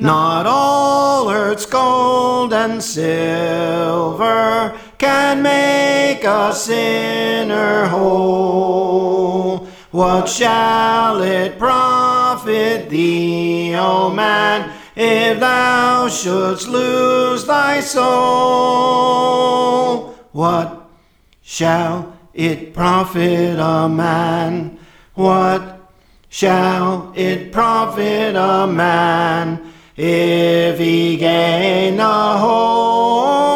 Not all earth's gold and silver can make a sinner whole. What shall it profit thee, O man, if thou shouldst lose thy soul? What shall it profit a man? What shall it profit a man if he gain the whole